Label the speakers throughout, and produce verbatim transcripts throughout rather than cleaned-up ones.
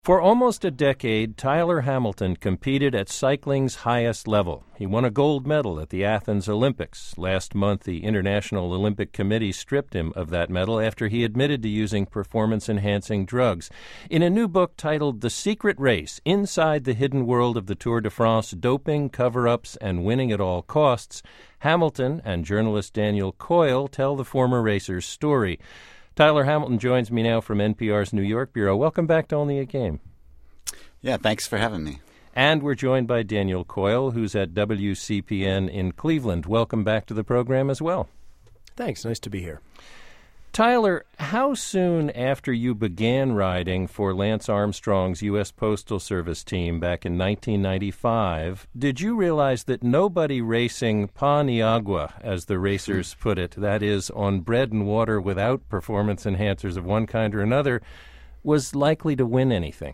Speaker 1: For almost a decade, Tyler Hamilton competed at cycling's highest level. He won a gold medal at the Athens Olympics. Last month, the International Olympic Committee stripped him of that medal after he admitted to using performance-enhancing drugs. In a new book titled The Secret Race, Inside the Hidden World of the Tour de France, Doping, Cover-Ups, and Winning at All Costs, Hamilton and journalist Daniel Coyle tell the former racer's story. Tyler Hamilton joins me now from N P R's New York bureau. Welcome back to Only a Game.
Speaker 2: Yeah, thanks for having me.
Speaker 1: And we're joined by Daniel Coyle, who's at W C P N in Cleveland. Welcome back to the program as well.
Speaker 3: Thanks. Nice to be here.
Speaker 1: Tyler, how soon after you began riding for Lance Armstrong's U S Postal Service team back in nineteen ninety-five did you realize that nobody racing pa ni agua, as the racers put it, that is, on bread and water without performance enhancers of one kind or another, was likely to win anything?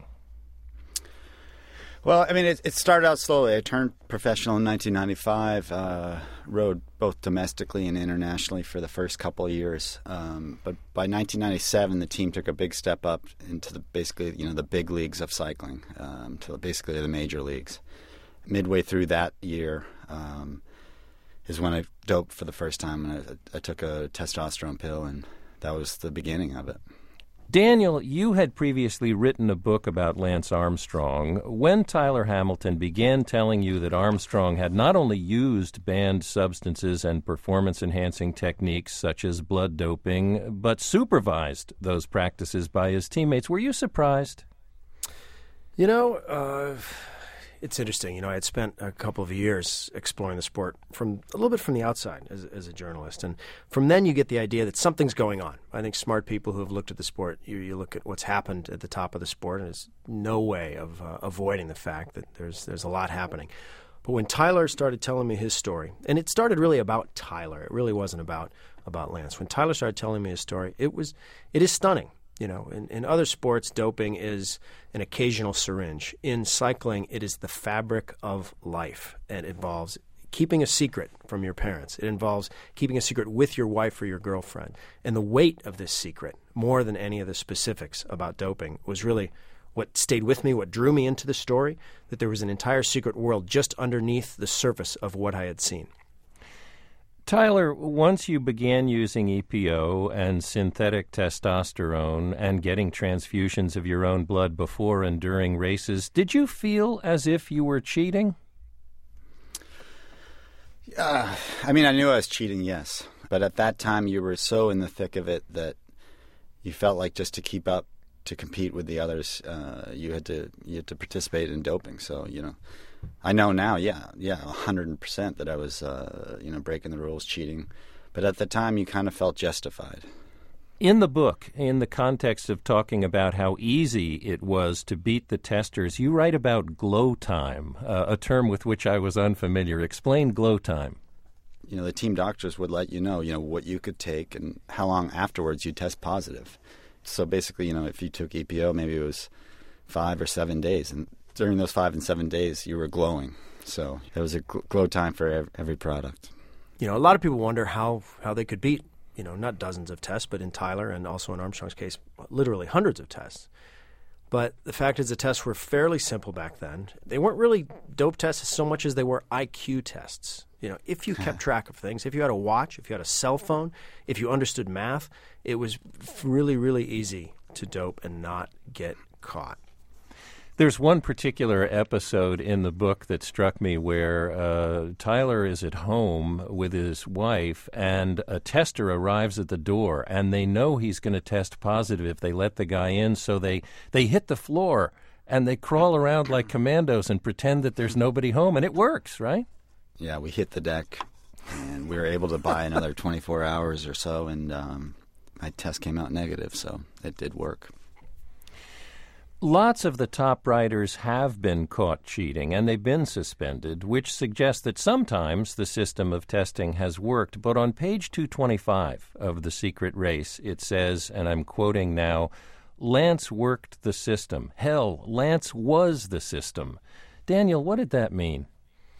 Speaker 2: Well, I mean, it, it started out slowly. I turned professional in nineteen ninety-five, uh, rode both domestically and internationally for the first couple of years. Um, but by nineteen ninety-seven, the team took a big step up into the basically, you know, the big leagues of cycling, um, to basically the major leagues. Midway through that year um, is when I doped for the first time, and I, I took a testosterone pill, and that was the beginning of it.
Speaker 1: Daniel, you had previously written a book about Lance Armstrong. When Tyler Hamilton began telling you that Armstrong had not only used banned substances and performance-enhancing techniques such as blood doping, but supervised those practices by his teammates, were you surprised?
Speaker 3: You know, uh, it's interesting. You know, I had spent a couple of years exploring the sport from a little bit from the outside as, as a journalist. And from then you get the idea that something's going on. I think smart people who have looked at the sport, you, you look at what's happened at the top of the sport, and there's no way of uh, avoiding the fact that there's there's a lot happening. But when Tyler started telling me his story, and it started really about Tyler, it really wasn't about, about Lance. When Tyler started telling me his story, it was it is stunning. You know, in, in other sports, doping is an occasional syringe. In cycling, it is the fabric of life. It involves keeping a secret from your parents. It involves keeping a secret with your wife or your girlfriend. And the weight of this secret, more than any of the specifics about doping, was really what stayed with me, what drew me into the story, that there was an entire secret world just underneath the surface of what I had seen.
Speaker 1: Tyler, once you began using E P O and synthetic testosterone and getting transfusions of your own blood before and during races, did you feel as if you were cheating?
Speaker 2: Uh, I mean, I knew I was cheating, yes. But at that time, you were so in the thick of it that you felt like just to keep up, to compete with the others, uh, you had to you had to participate in doping. So, you know, I know now, yeah, yeah, one hundred percent that I was, uh, you know, breaking the rules, cheating. But at the time, you kind of felt justified.
Speaker 1: In the book, in the context of talking about how easy it was to beat the testers, you write about glow time, uh, a term with which I was unfamiliar. Explain glow time.
Speaker 2: You know, the team doctors would let you know, you know, what you could take and how long afterwards you test positive. So basically, you know, if you took E P O, maybe it was five or seven days, and during those five and seven days, you were glowing. So it was a glow time for every product.
Speaker 3: You know, a lot of people wonder how, how they could beat, you know, not dozens of tests, but in Tyler and also in Armstrong's case, literally hundreds of tests. But the fact is the tests were fairly simple back then. They weren't really dope tests so much as they were I Q tests. You know, if you kept track of things, if you had a watch, if you had a cell phone, if you understood math, it was really, really easy to dope and not get caught.
Speaker 1: There's one particular episode in the book that struck me where uh, Tyler is at home with his wife and a tester arrives at the door and they know he's going to test positive if they let the guy in, so they, they hit the floor and they crawl around like commandos and pretend that there's nobody home, and it works, right?
Speaker 2: Yeah, we hit the deck and we were able to buy another twenty-four hours or so, and um, my test came out negative, so it did work.
Speaker 1: Lots of the top riders have been caught cheating, and they've been suspended, which suggests that sometimes the system of testing has worked. But on page two twenty-five of The Secret Race, it says, and I'm quoting now, Lance worked the system. Hell, Lance was the system. Daniel, what did that mean?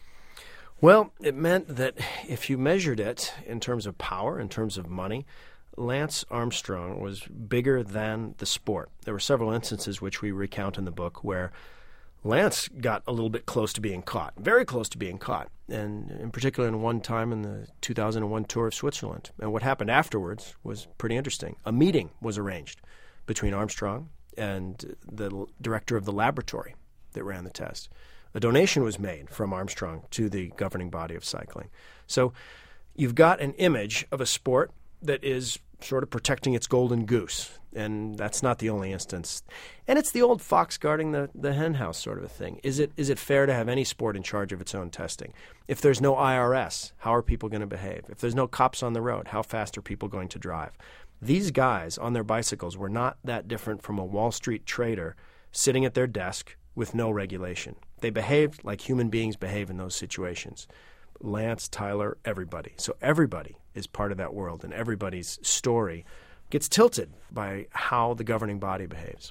Speaker 3: Well, it meant that if you measured it in terms of power, in terms of money, Lance Armstrong was bigger than the sport. There were several instances which we recount in the book where Lance got a little bit close to being caught, very close to being caught, and in particular in one time in the two thousand one Tour of Switzerland. And what happened afterwards was pretty interesting. A meeting was arranged between Armstrong and the l- director of the laboratory that ran the test. A donation was made from Armstrong to the governing body of cycling. So you've got an image of a sport that is sort of protecting its golden goose, and that's not the only instance. And it's the old fox guarding the, the hen house sort of a thing. Is it is it fair to have any sport in charge of its own testing? If there's no I R S, how are people going to behave? If there's no cops on the road, how fast are people going to drive? These guys on their bicycles were not that different from a Wall Street trader sitting at their desk with no regulation. They behaved like human beings behave in those situations. Lance, Tyler, everybody. So everybody is part of that world, and everybody's story gets tilted by how the governing body behaves.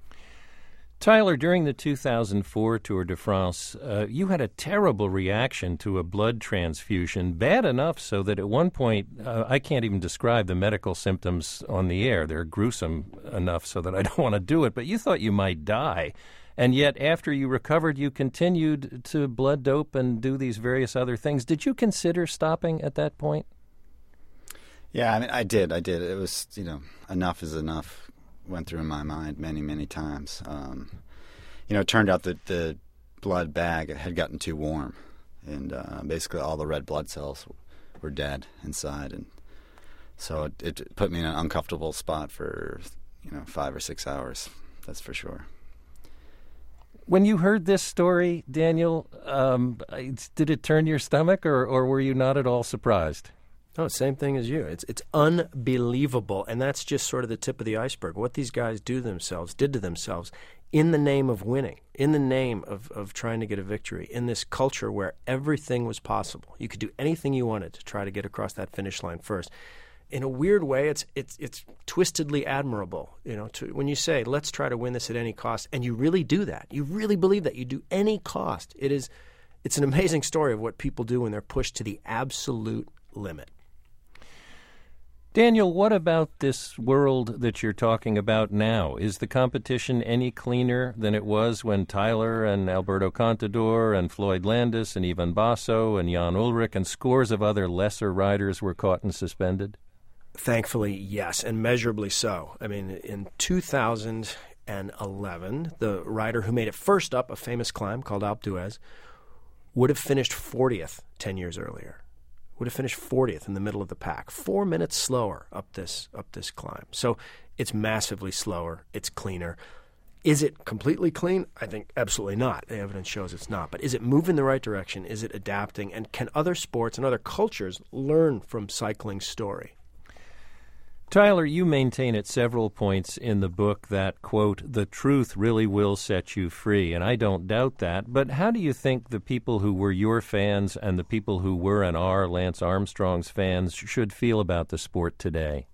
Speaker 1: Tyler, during the two thousand four Tour de France, uh, you had a terrible reaction to a blood transfusion, bad enough so that at one point, uh, I can't even describe the medical symptoms on the air. They're gruesome enough so that I don't want to do it, but you thought you might die. And yet, after you recovered, you continued to blood dope and do these various other things. Did you consider stopping at that point?
Speaker 2: Yeah, I mean, I did. I did. It was, you know, enough is enough. Went through my mind many, many times. Um, you know, it turned out that the blood bag had gotten too warm, and uh, basically all the red blood cells were dead inside, and so it, it put me in an uncomfortable spot for, you know, five or six hours. That's for sure.
Speaker 1: When you heard this story, Daniel, um, did it turn your stomach, or, or were you not at all surprised?
Speaker 3: Oh, same thing as you. It's it's unbelievable, and that's just sort of the tip of the iceberg. What these guys do to themselves, did to themselves, in the name of winning, in the name of, of trying to get a victory, in this culture where everything was possible. You could do anything you wanted to try to get across that finish line first. In a weird way, it's it's it's twistedly admirable. You know, to, when you say, let's try to win this at any cost, and you really do that. You really believe that. You do any cost. It is, it's an amazing story of what people do when they're pushed to the absolute limit.
Speaker 1: Daniel, what about this world that you're talking about now? Is the competition any cleaner than it was when Tyler and Alberto Contador and Floyd Landis and Ivan Basso and Jan Ullrich and scores of other lesser riders were caught and suspended?
Speaker 3: Thankfully, yes, and measurably so. I mean, in two thousand eleven, the rider who made it first up a famous climb called Alpe d'Huez would have finished fortieth ten years earlier. Would have finished fortieth in the middle of the pack, four minutes slower up this up this climb. So it's massively slower. It's cleaner. Is it completely clean? I think absolutely not. The evidence shows it's not. But is it moving in the right direction? Is it adapting? And can other sports and other cultures learn from cycling's story?
Speaker 1: Tyler, you maintain at several points in the book that, quote, the truth really will set you free, and I don't doubt that. But how do you think the people who were your fans and the people who were and are Lance Armstrong's fans should feel about the sport today?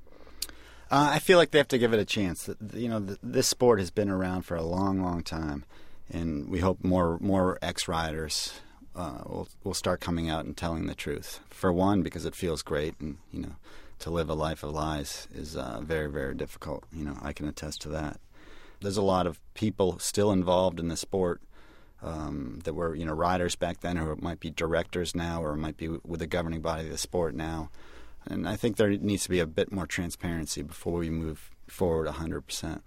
Speaker 2: Uh, I feel like they have to give it a chance. You know, this sport has been around for a long, long time, and we hope more more ex-riders uh, will will start coming out and telling the truth. For one, because it feels great, and you know, to live a life of lies is uh, very, very difficult. You know, I can attest to that. There's a lot of people still involved in the sport um, that were, you know, riders back then, or might be directors now, or might be with the governing body of the sport now. And I think there needs to be a bit more transparency before we move forward one hundred percent.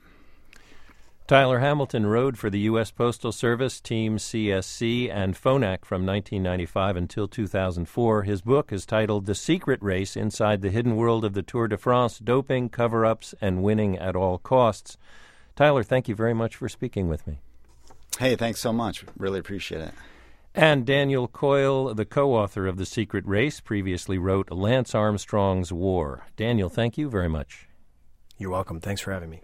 Speaker 1: Tyler Hamilton rode for the U S Postal Service, Team C S C, and Phonak from nineteen ninety-five until two thousand four. His book is titled The Secret Race Inside the Hidden World of the Tour de France, Doping, Cover-Ups, and Winning at All Costs. Tyler, thank you very much for speaking with me.
Speaker 2: Hey, thanks so much. Really appreciate it.
Speaker 1: And Daniel Coyle, the co-author of The Secret Race, previously wrote Lance Armstrong's War. Daniel, thank you very much.
Speaker 3: You're welcome. Thanks for having me.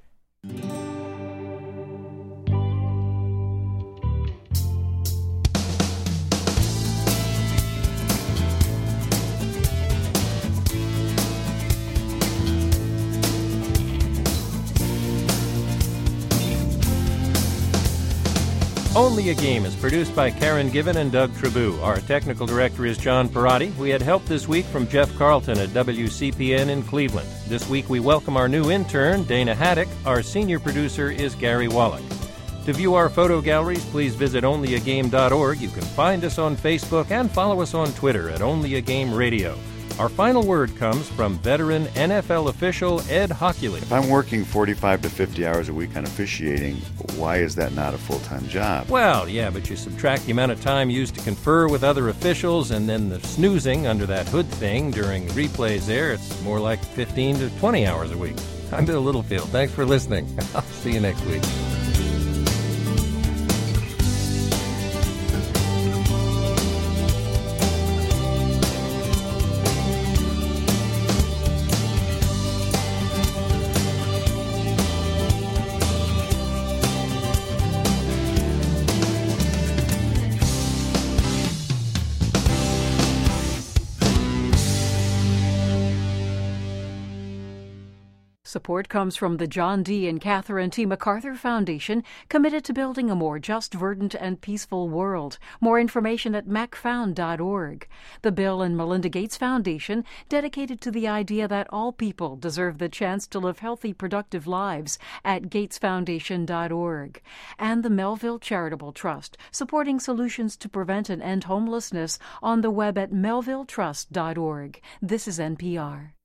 Speaker 1: Only a Game is produced by Karen Given and Doug Trabue. Our technical director is John Perotti. We had help this week from Jeff Carlton at W C P N in Cleveland. This week we welcome our new intern, Dana Haddock. Our senior producer is Gary Wallach. To view our photo galleries, please visit only a game dot org. You can find us on Facebook and follow us on Twitter at Only a Game Radio. Our final word comes from veteran N F L official Ed Hockley.
Speaker 4: If I'm working forty-five to fifty hours a week on officiating, why is that not a full-time job?
Speaker 1: Well, yeah, but you subtract the amount of time used to confer with other officials and then the snoozing under that hood thing during replays there, it's more like fifteen to twenty hours a week. I'm Bill Littlefield. Thanks for listening. I'll see you next week.
Speaker 5: Support comes from the John D. and Catherine T. MacArthur Foundation, committed to building a more just, verdant, and peaceful world. More information at mac found dot org. The Bill and Melinda Gates Foundation, dedicated to the idea that all people deserve the chance to live healthy, productive lives, at gates foundation dot org. And the Melville Charitable Trust, supporting solutions to prevent and end homelessness on the web at melville trust dot org. This is N P R.